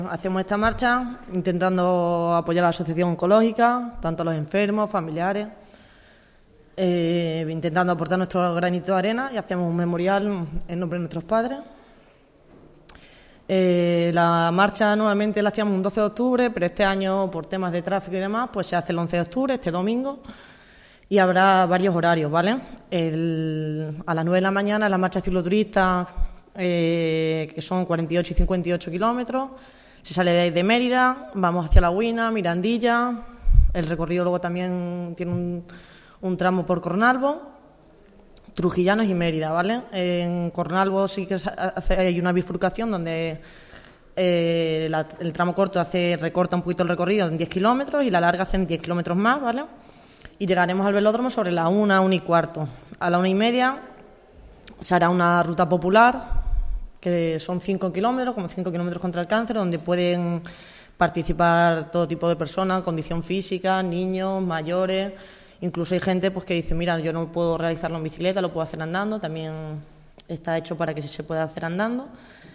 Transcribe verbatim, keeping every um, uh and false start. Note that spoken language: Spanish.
Hacemos esta marcha intentando apoyar a la asociación oncológica, tanto a los enfermos, familiares, eh, intentando aportar nuestro granito de arena, y hacemos un memorial en nombre de nuestros padres. Eh, la marcha normalmente la hacíamos un doce de octubre, pero este año, por temas de tráfico y demás, pues se hace el once de octubre, este domingo, y habrá varios horarios, ¿vale? El, a las nueve de la mañana la marcha cicloturista, eh, que son cuarenta y ocho y cincuenta y ocho kilómetros. Se sale de, de Mérida, vamos hacia La Huina, Mirandilla. El recorrido luego también tiene un, un tramo por Cornalvo, Trujillanos y Mérida, ¿vale? En Cornalvo sí que hace, hay una bifurcación donde eh, la, el tramo corto hace recorta un poquito el recorrido en diez kilómetros y la larga hacen diez kilómetros más, ¿vale? Y llegaremos al velódromo sobre la una, una y cuarto. A la una y media se hará una ruta popular, que son cinco kilómetros, como cinco kilómetros contra el cáncer, donde pueden participar todo tipo de personas, condición física, niños, mayores. Incluso hay gente pues que dice, mira, yo no puedo realizarlo en bicicleta, lo puedo hacer andando, también está hecho para que se pueda hacer andando.